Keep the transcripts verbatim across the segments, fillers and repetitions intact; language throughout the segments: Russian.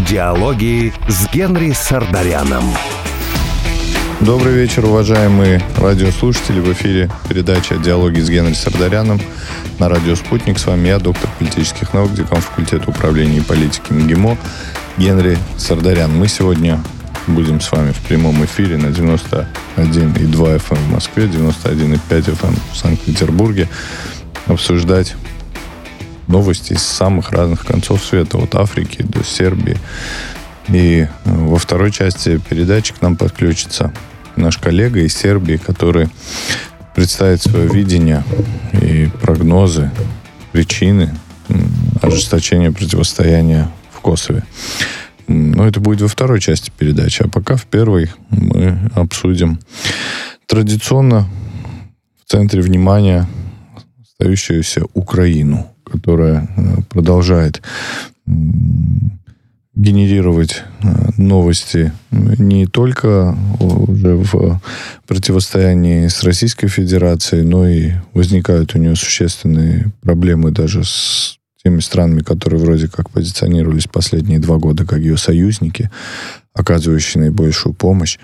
Диалоги с Генри Сардаряном. Добрый вечер, уважаемые радиослушатели. В эфире передача «Диалоги с Генри Сардаряном» на радио «Спутник». С вами я, доктор политических наук, декан факультета управления и политики МГИМО Генри Сардарян. Мы сегодня будем с вами в прямом эфире на девяносто один и два эф эм в Москве, девяносто один и пять эф эм в Санкт-Петербурге обсуждать новости из самых разных концов света, от Африки до Сербии. И во второй части передачи к нам подключится наш коллега из Сербии, который представит свое видение и прогнозы, причины ожесточения противостояния в Косове. Но это будет во второй части передачи. А пока в первой мы обсудим традиционно в центре внимания остающуюся Украину, которая продолжает генерировать новости не только уже в противостоянии с Российской Федерацией, но и возникают у нее существенные проблемы даже с теми странами, которые вроде как позиционировались последние два года как ее союзники, оказывающие наибольшую помощь.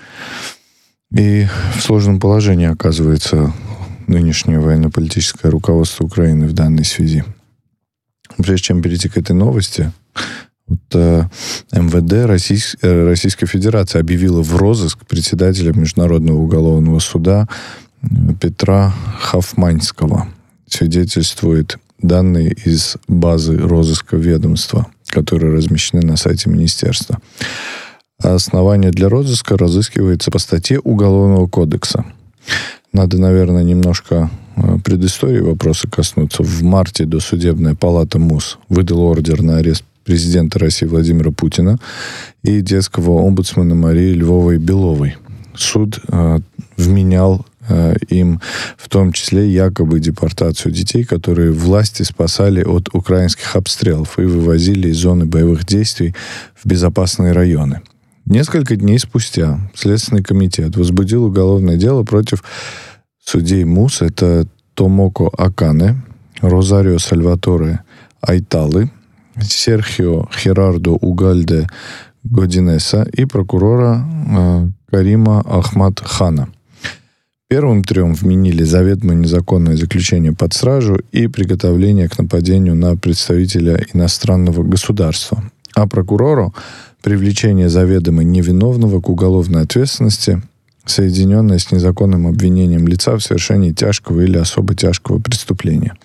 И в сложном положении оказывается нынешнее военно-политическое руководство Украины в данной связи. Прежде чем перейти к этой новости, вот, э, эм вэ дэ Российс, э, Российской Федерации объявила в розыск председателя Международного уголовного суда Петра Хофманского. Свидетельствует данные из базы розыска ведомства, которые размещены на сайте министерства. Основание для розыска разыскивается по статье Уголовного кодекса. Надо, наверное, немножко предыстории вопроса коснуться. В марте досудебная палата МУС выдала ордер на арест президента России Владимира Путина и детского омбудсмена Марии Львовой-Беловой. Суд э, вменял э, им в том числе якобы депортацию детей, которые власти спасали от украинских обстрелов и вывозили из зоны боевых действий в безопасные районы. Несколько дней спустя Следственный комитет возбудил уголовное дело против судей МУС. Это Томоко Акане, Розарио Сальваторе Айталы, Серхио Херардо Угальде Годинеса и прокурора э, Карима Ахмад Хана. Первым трем вменили заведомо незаконное заключение под стражу и приготовление к нападению на представителя иностранного государства. А прокурору привлечение заведомо невиновного к уголовной ответственности, соединенное с незаконным обвинением лица в совершении тяжкого или особо тяжкого преступления.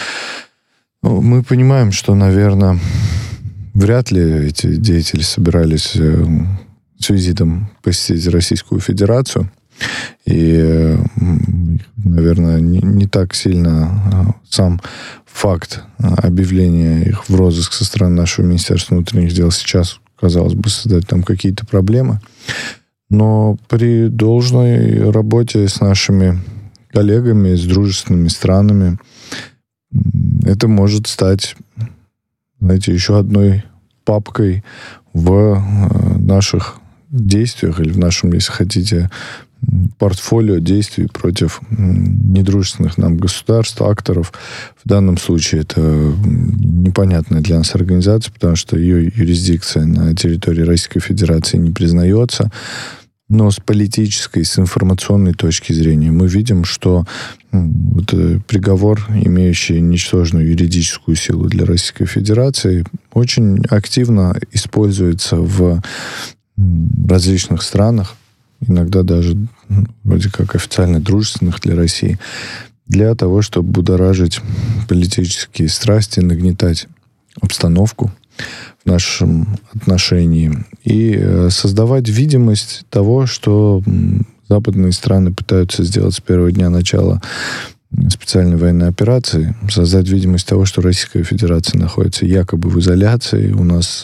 Мы понимаем, что, наверное, вряд ли эти деятели собирались с визитом посетить Российскую Федерацию. И, наверное, не, не так сильно сам факт объявления их в розыск со стороны нашего Министерства внутренних дел сейчас, казалось бы, создать там какие-то проблемы. Но при должной работе с нашими коллегами, с дружественными странами, это может стать, знаете, еще одной папкой в наших действиях или в нашем, если хотите, портфолио действий против недружественных нам государств, акторов. В данном случае это непонятная для нас организация, потому что ее юрисдикция на территории Российской Федерации не признается. Но с политической, с информационной точки зрения мы видим, что вот приговор, имеющий ничтожную юридическую силу для Российской Федерации, очень активно используется в различных странах, иногда даже вроде как официально дружественных для России, для того, чтобы будоражить политические страсти, нагнетать обстановку в нашем отношении и создавать видимость того, что западные страны пытаются сделать с первого дня начала специальной военной операции, создать видимость того, что Российская Федерация находится якобы в изоляции, у нас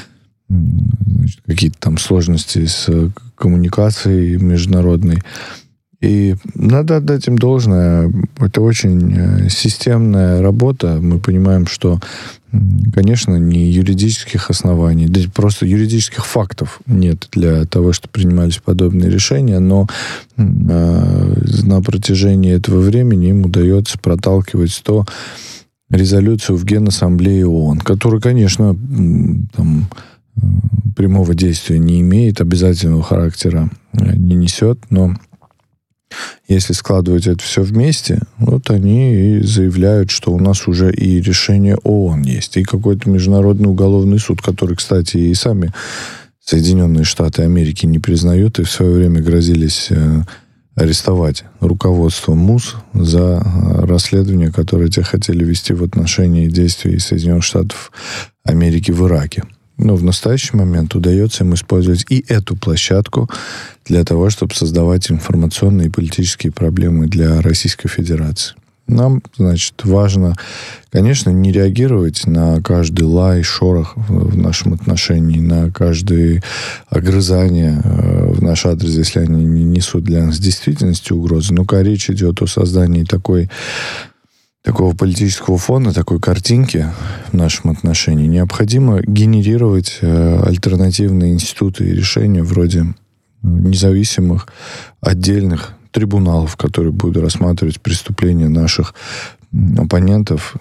значит, какие-то там сложности с коммуникацией международной. И надо отдать им должное. Это очень системная работа. Мы понимаем, что, конечно, ни юридических оснований, да просто юридических фактов нет для того, чтобы принимались подобные решения, но э, на протяжении этого времени им удается проталкивать сто резолюцию в Генассамблее ООН, которую, конечно, там, прямого действия не имеет, обязательного характера не несет, но если складывать это все вместе, вот они и заявляют, что у нас уже и решение ООН есть, и какой-то международный уголовный суд, который, кстати, и сами Соединенные Штаты Америки не признают, и в свое время грозились арестовать руководство МУС за расследование, которое те хотели вести в отношении действий Соединенных Штатов Америки в Ираке. Но в настоящий момент удается им использовать и эту площадку для того, чтобы создавать информационные и политические проблемы для Российской Федерации. Нам, значит, важно, конечно, не реагировать на каждый лай, шорох в нашем отношении, на каждое огрызание в наш адрес, если они не несут для нас действительности угрозы. Но когда речь идет о создании такой, такого политического фона, такой картинки в нашем отношении, необходимо генерировать альтернативные институты и решения вроде независимых, отдельных трибуналов, которые будут рассматривать преступления наших оппонентов,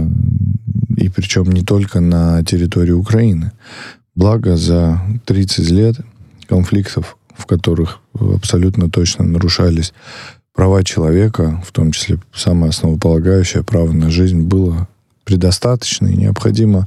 и причем не только на территории Украины. Благо, за тридцать лет конфликтов, в которых абсолютно точно нарушались права человека, в том числе самое основополагающее право на жизнь, было предостаточно, и необходимо,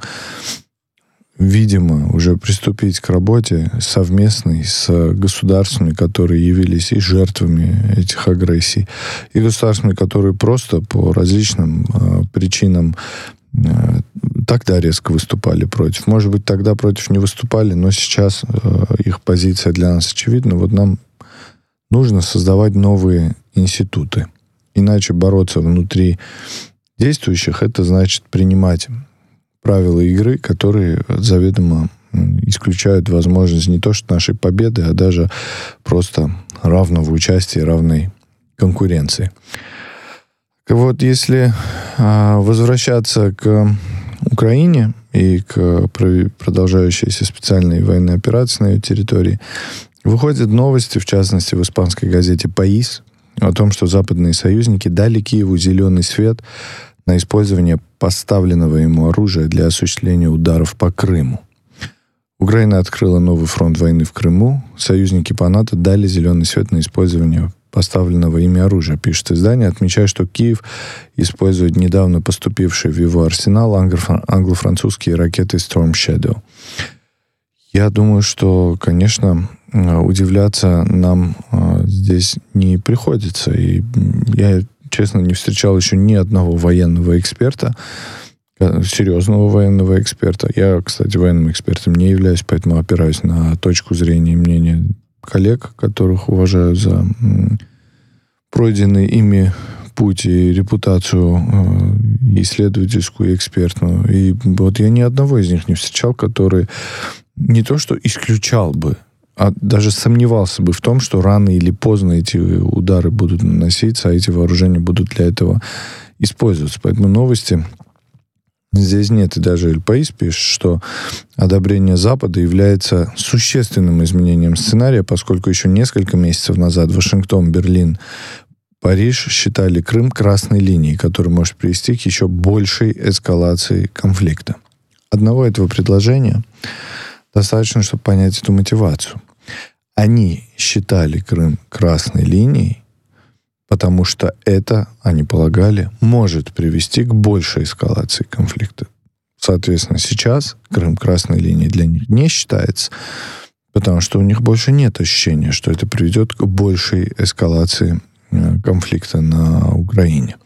видимо, уже приступить к работе совместной с государствами, которые явились и жертвами этих агрессий, и государствами, которые просто по различным э, причинам э, тогда резко выступали против. Может быть, тогда против не выступали, но сейчас э, их позиция для нас очевидна. Вот нам нужно создавать новые институты. Иначе бороться внутри действующих — это значит принимать правила игры, которые заведомо исключают возможность не то что нашей победы, а даже просто равного участия, равной конкуренции. Вот если а, возвращаться к Украине и к продолжающейся специальной военной операции на ее территории, выходят новости, в частности, в испанской газете «Паис», о том, что западные союзники дали Киеву зеленый свет на использование поставленного ему оружия для осуществления ударов по Крыму. Украина открыла новый фронт войны в Крыму. Союзники по НАТО дали зеленый свет на использование поставленного ими оружия, пишет издание, отмечая, что Киев использует недавно поступившие в его арсенал англо-французские ракеты Storm Shadow. Я думаю, что, конечно, удивляться нам здесь не приходится. И я, честно, не встречал еще ни одного военного эксперта, серьезного военного эксперта. Я, кстати, военным экспертом не являюсь, поэтому опираюсь на точку зрения и мнение коллег, которых уважаю за пройденный ими путь и репутацию исследовательскую и экспертную. И вот я ни одного из них не встречал, который не то что исключал бы, а даже сомневался бы в том, что рано или поздно эти удары будут наноситься, а эти вооружения будут для этого использоваться. Поэтому новости здесь нет. И даже Эль Паис пишет, что одобрение Запада является существенным изменением сценария, поскольку еще несколько месяцев назад Вашингтон, Берлин, Париж считали Крым красной линией, которая может привести к еще большей эскалации конфликта. Одного этого предложения достаточно, чтобы понять эту мотивацию. Они считали Крым красной линией, потому что это, они полагали, может привести к большей эскалации конфликта. Соответственно, сейчас Крым красной линией для них не считается, потому что у них больше нет ощущения, что это приведет к большей эскалации конфликта на Украине.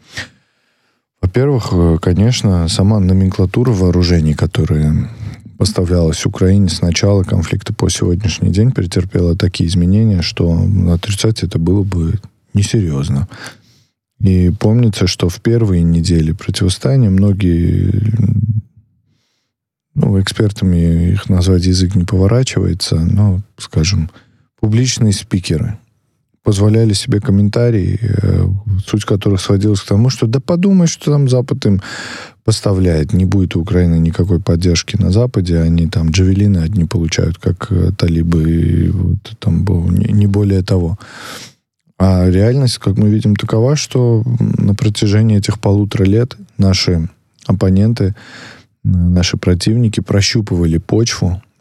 Во-первых, конечно, сама номенклатура вооружений, которая поставлялась Украине с начала конфликта по сегодняшний день, претерпела такие изменения, что отрицать это было бы несерьезно. И помнится, что в первые недели противостояния многие, ну, экспертами их назвать язык не поворачивается, но, скажем, публичные спикеры позволяли себе комментарии, суть которых сводилась к тому, что да подумай, что там Запад им поставляет. Не будет у Украины никакой поддержки на Западе, они там джавелины одни получают, как талибы, и вот, там, не более того. А реальность, как мы видим, такова, что на протяжении этих полутора лет наши оппоненты, наши противники прощупывали почву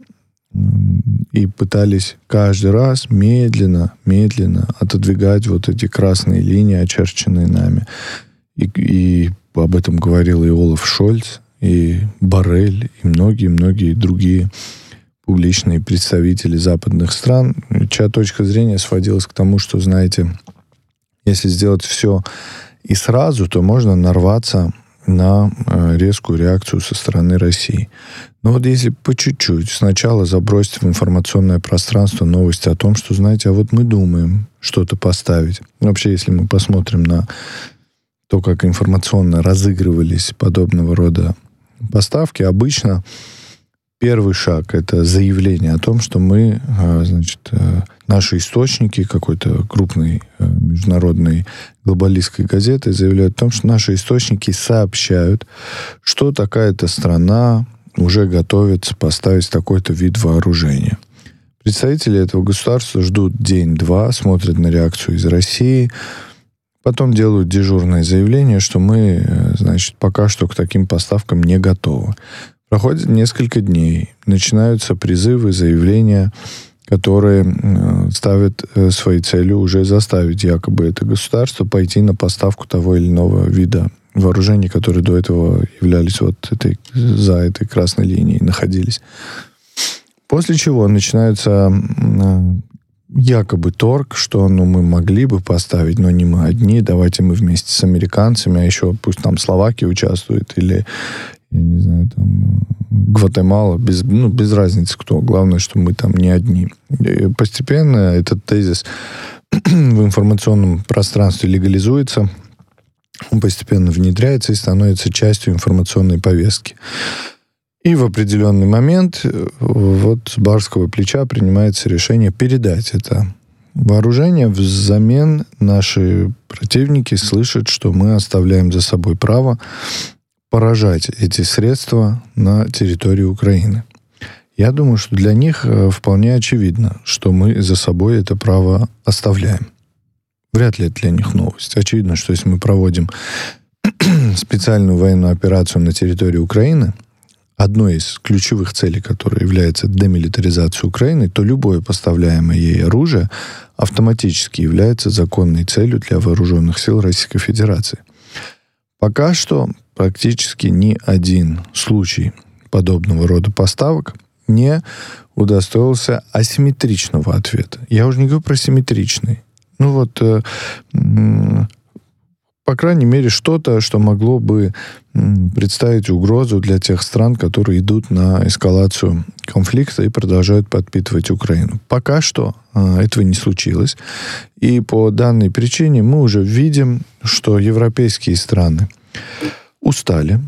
и пытались каждый раз медленно, медленно отодвигать вот эти красные линии, очерченные нами. И, и об этом говорил и Олаф Шольц, и Боррель, и многие-многие другие публичные представители западных стран, чья точка зрения сводилась к тому, что, знаете, если сделать все и сразу, то можно нарваться на резкую реакцию со стороны России. Но вот если по чуть-чуть сначала забросить в информационное пространство новости о том, что, знаете, а вот мы думаем что-то поставить. Вообще, если мы посмотрим на то, как информационно разыгрывались подобного рода поставки, обычно первый шаг — это заявление о том, что мы, значит, наши источники какой-то крупной международной глобалистской газеты заявляют о том, что наши источники сообщают, что такая-то страна уже готовится поставить такой-то вид вооружения. Представители этого государства ждут день-два, смотрят на реакцию из России, потом делают дежурное заявление, что мы, значит, пока что к таким поставкам не готовы. Проходит несколько дней, начинаются призывы, заявления, которые ставят своей целью уже заставить якобы это государство пойти на поставку того или иного вида вооружений, которые до этого являлись вот этой, за этой красной линией, находились. После чего начинается якобы торг, что ну, мы могли бы поставить, но не мы одни, давайте мы вместе с американцами, а еще пусть там Словакия участвует, или, я не знаю, там Гватемала, без, ну, без разницы кто. Главное, что мы там не одни. И постепенно этот тезис в информационном пространстве легализуется, он постепенно внедряется и становится частью информационной повестки. И в определенный момент вот с барского плеча принимается решение передать это вооружение. Взамен наши противники слышат, что мы оставляем за собой право поражать эти средства на территории Украины. Я думаю, что для них вполне очевидно, что мы за собой это право оставляем. Вряд ли это для них новость. Очевидно, что если мы проводим специальную военную операцию на территории Украины, одной из ключевых целей, которая является демилитаризация Украины, то любое поставляемое ей оружие автоматически является законной целью для вооруженных сил Российской Федерации. Пока что практически ни один случай подобного рода поставок не удостоился асимметричного ответа. Я уже не говорю про симметричный. Ну вот, э, э, по крайней мере, что-то, что могло бы э, представить угрозу для тех стран, которые идут на эскалацию конфликта и продолжают подпитывать Украину. Пока что э, этого не случилось. И по данной причине мы уже видим, что европейские страны устали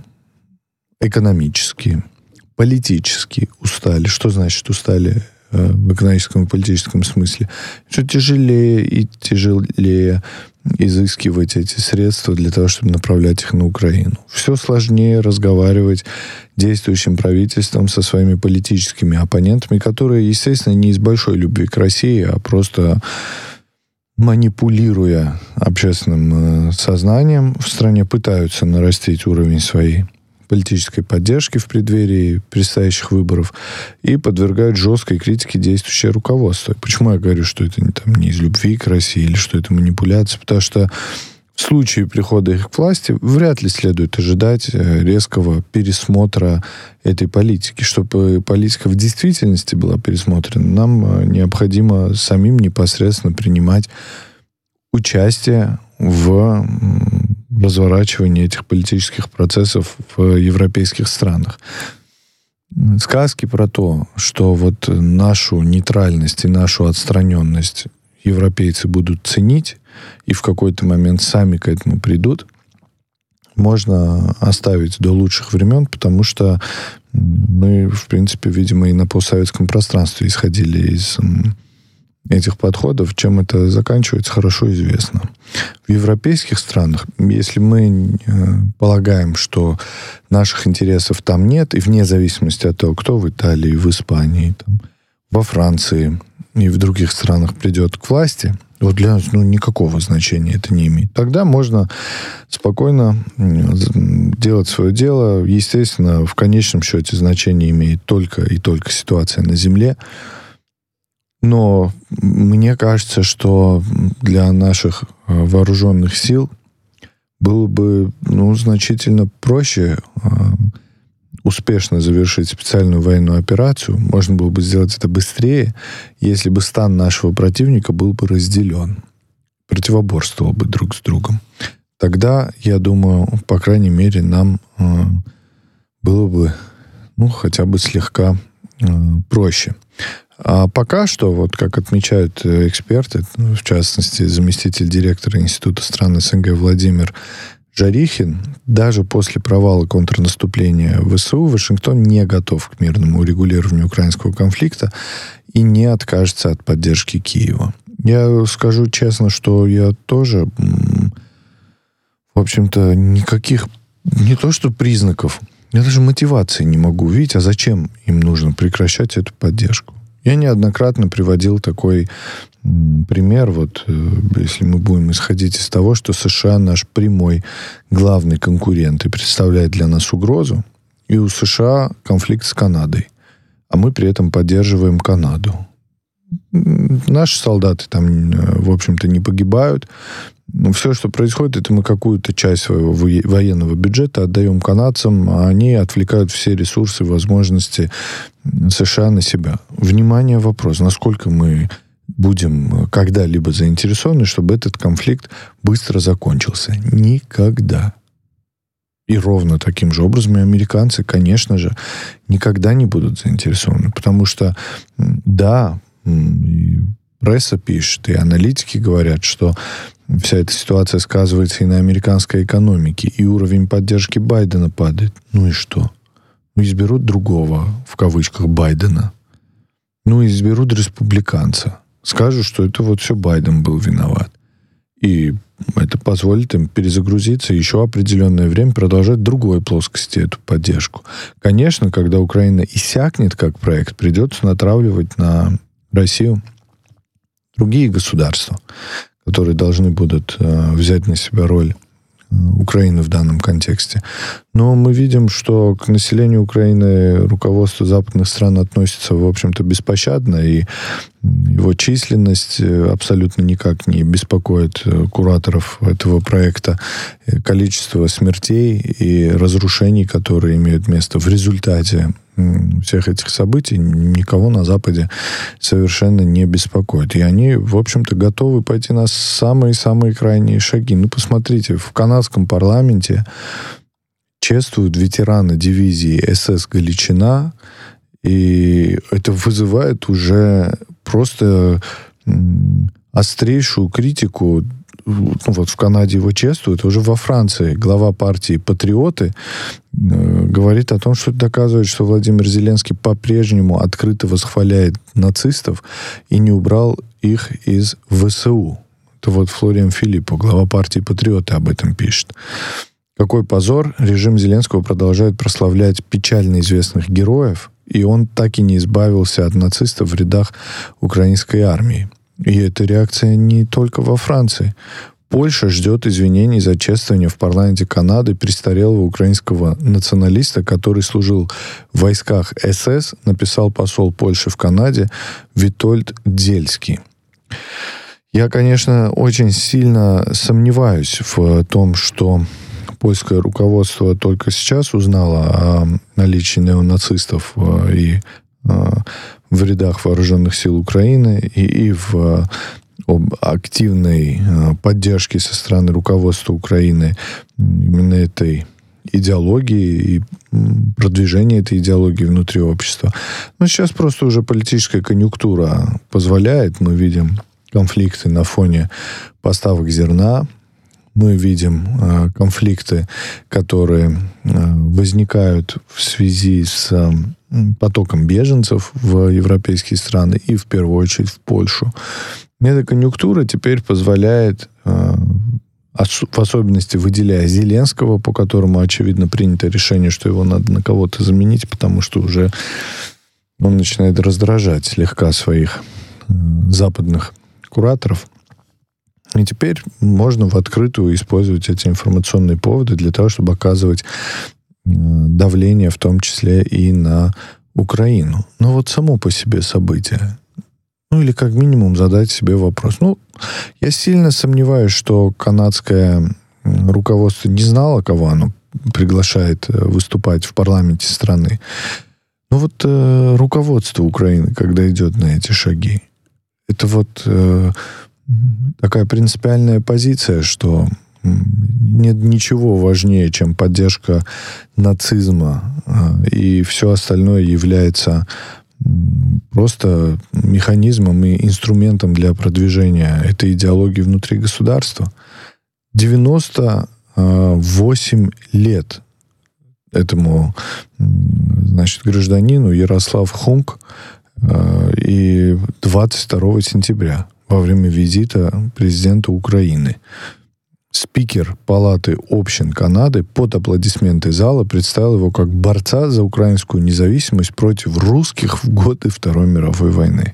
экономически, политически устали. Что значит устали в экономическом и политическом смысле? Что тяжелее и тяжелее изыскивать эти средства для того, чтобы направлять их на Украину. Все сложнее разговаривать действующим правительством со своими политическими оппонентами, которые, естественно, не из большой любви к России, а просто манипулируя общественным сознанием в стране, пытаются нарастить уровень своей политической поддержки в преддверии предстоящих выборов и подвергают жесткой критике действующее руководство. Почему я говорю, что это не, там, не из любви к России или что это манипуляция? Потому что в случае прихода их к власти вряд ли следует ожидать резкого пересмотра этой политики. Чтобы политика в действительности была пересмотрена, нам необходимо самим непосредственно принимать участие в разворачивании этих политических процессов в европейских странах. Сказки про то, что вот нашу нейтральность и нашу отстраненность европейцы будут ценить и в какой-то момент сами к этому придут, можно оставить до лучших времен, потому что мы, в принципе, видимо, и на постсоветском пространстве исходили из этих подходов. Чем это заканчивается, хорошо известно. В европейских странах, если мы полагаем, что наших интересов там нет, и вне зависимости от того, кто в Италии, в Испании, там, во Франции и в других странах придет к власти, Вот для нас ну, никакого значения это не имеет. Тогда можно спокойно делать свое дело. Естественно, в конечном счете значение имеет только и только ситуация на земле. Но мне кажется, что для наших вооруженных сил было бы ну, значительно проще успешно завершить специальную военную операцию. Можно было бы сделать это быстрее, если бы стан нашего противника был бы разделен, противоборствовал бы друг с другом. Тогда, я думаю, по крайней мере, нам э, было бы ну, хотя бы слегка э, проще. А пока что, вот как отмечают эксперты, в частности, заместитель директора Института стран СНГ Владимир Жарихин, даже после провала контрнаступления ВСУ Вашингтон не готов к мирному урегулированию украинского конфликта и не откажется от поддержки Киева. Я скажу честно, что я тоже, в общем-то, никаких, не то что признаков, я даже мотивации не могу увидеть, а зачем им нужно прекращать эту поддержку. Я неоднократно приводил такой пример, вот если мы будем исходить из того, что США наш прямой главный конкурент и представляет для нас угрозу, и у США конфликт с Канадой, а мы при этом поддерживаем Канаду. Наши солдаты там, в общем-то, не погибают. Но все, что происходит, это мы какую-то часть своего военного бюджета отдаем канадцам, а они отвлекают все ресурсы, возможности США на себя. Внимание, вопрос, насколько мы будем когда-либо заинтересованы, чтобы этот конфликт быстро закончился? Никогда. И ровно таким же образом и американцы, конечно же, никогда не будут заинтересованы. Потому что, да, и пресса пишет, и аналитики говорят, что вся эта ситуация сказывается и на американской экономике, и уровень поддержки Байдена падает. Ну и что? Ну, изберут другого, в кавычках, Байдена. Ну, изберут республиканца. Скажут, что это вот все Байден был виноват. И это позволит им перезагрузиться и еще определенное время продолжать в другой плоскости эту поддержку. Конечно, когда Украина иссякнет как проект, придется натравливать на Россию другие государства, которые должны будут э, взять на себя роль э, Украины в данном контексте. Но мы видим, что к населению Украины руководство западных стран относится, в общем-то, беспощадно, и его численность абсолютно никак не беспокоит кураторов этого проекта. Количество смертей и разрушений, которые имеют место в результате всех этих событий, никого на Западе совершенно не беспокоит. И они, в общем-то, готовы пойти на самые-самые крайние шаги. Ну, посмотрите, в канадском парламенте чествуют ветерана дивизии СС «Галичина», и это вызывает уже просто острейшую критику. Ну, вот в Канаде его чествуют, уже во Франции глава партии «Патриоты» говорит о том, что это доказывает, что Владимир Зеленский по-прежнему открыто восхваляет нацистов и не убрал их из ВСУ. Это вот Флориан Филиппо, глава партии «Патриоты», об этом пишет. Какой позор! Режим Зеленского продолжает прославлять печально известных героев, и он так и не избавился от нацистов в рядах украинской армии. И эта реакция не только во Франции. Польша ждет извинений за чествование в парламенте Канады престарелого украинского националиста, который служил в войсках СС, написал посол Польши в Канаде Витольд Дзельский. Я, конечно, очень сильно сомневаюсь в том, что польское руководство только сейчас узнало о наличии неонацистов и в рядах вооруженных сил Украины и, и в об активной поддержке со стороны руководства Украины именно этой идеологии и продвижения этой идеологии внутри общества. Но сейчас просто уже политическая конъюнктура позволяет. Мы видим конфликты на фоне поставок зерна. Мы видим э, конфликты, которые э, возникают в связи с э, потоком беженцев в европейские страны и, в первую очередь, в Польшу. Эта конъюнктура теперь позволяет, э, ос- в особенности выделяя Зеленского, по которому, очевидно, принято решение, что его надо на кого-то заменить, потому что уже он начинает раздражать слегка своих э, западных кураторов. И теперь можно в открытую использовать эти информационные поводы для того, чтобы оказывать давление, в том числе и на Украину. Но вот само по себе событие. Ну, или как минимум задать себе вопрос. Ну, я сильно сомневаюсь, что канадское руководство не знало, кого оно приглашает выступать в парламенте страны. Но вот э, руководство Украины, когда идет на эти шаги, это вот э, такая принципиальная позиция, что нет ничего важнее, чем поддержка нацизма, и все остальное является просто механизмом и инструментом для продвижения этой идеологии внутри государства. девяносто восемь лет этому, значит, гражданину Ярослав Хунк, и двадцать второго сентября во время визита президента Украины спикер Палаты общин Канады под аплодисменты зала представил его как борца за украинскую независимость против русских в годы Второй мировой войны.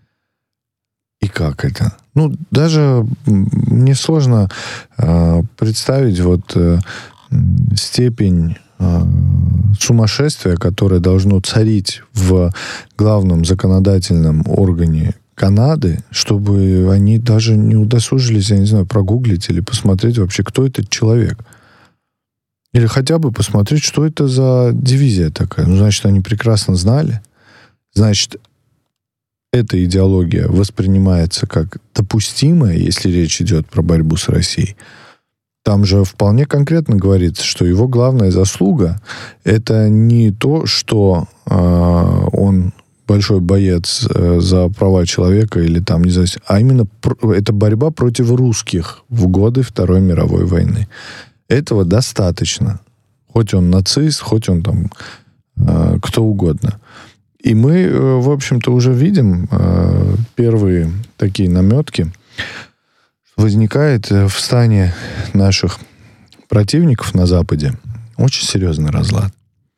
И как это? Ну, даже мне сложно э, представить вот э, степень э, сумасшествия, которое должно царить в главном законодательном органе Канады, чтобы они даже не удосужились, я не знаю, прогуглить или посмотреть вообще, кто этот человек. Или хотя бы посмотреть, что это за дивизия такая. Ну, значит, они прекрасно знали. Значит, эта идеология воспринимается как допустимая, если речь идет про борьбу с Россией. Там же вполне конкретно говорится, что его главная заслуга — это не то, что э, он большой боец э, за права человека или там, не знаю, а именно пр- это борьба против русских в годы Второй мировой войны. Этого достаточно. Хоть он нацист, хоть он там э, кто угодно. И мы, э, в общем-то, уже видим э, первые такие наметки. Возникает в стане наших противников на Западе очень серьезный разлад.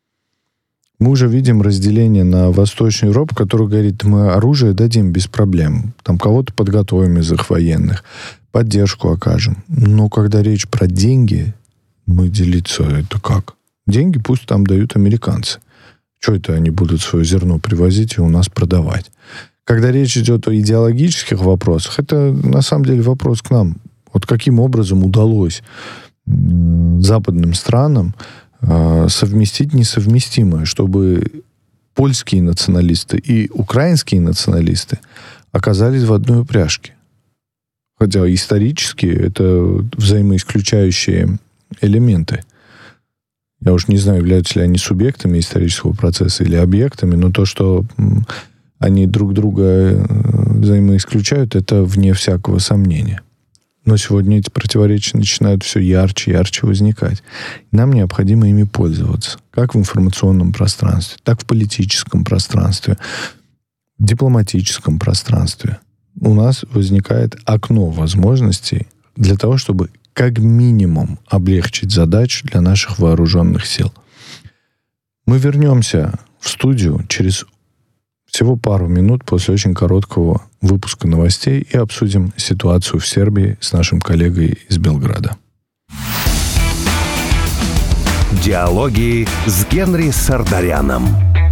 Мы уже видим разделение на Восточную Европу, которая говорит, мы оружие дадим без проблем. Там кого-то подготовим из их военных, поддержку окажем. Но когда речь про деньги, мы делиться это как? Деньги пусть там дают американцы. Что это они будут свое зерно привозить и у нас продавать? Когда речь идет о идеологических вопросах, это на самом деле вопрос к нам. Вот каким образом удалось западным странам совместить несовместимое, чтобы польские националисты и украинские националисты оказались в одной упряжке. Хотя исторически это взаимоисключающие элементы. Я уж не знаю, являются ли они субъектами исторического процесса или объектами, но то, что они друг друга взаимоисключают, это вне всякого сомнения. Но сегодня эти противоречия начинают все ярче и ярче возникать. И нам необходимо ими пользоваться. Как в информационном пространстве, так в политическом пространстве, в дипломатическом пространстве. У нас возникает окно возможностей для того, чтобы как минимум облегчить задачу для наших вооруженных сил. Мы вернемся в студию через всего пару минут после очень короткого выпуска новостей и обсудим ситуацию в Сербии с нашим коллегой из Белграда. Диалоги с Генри Сардаряном.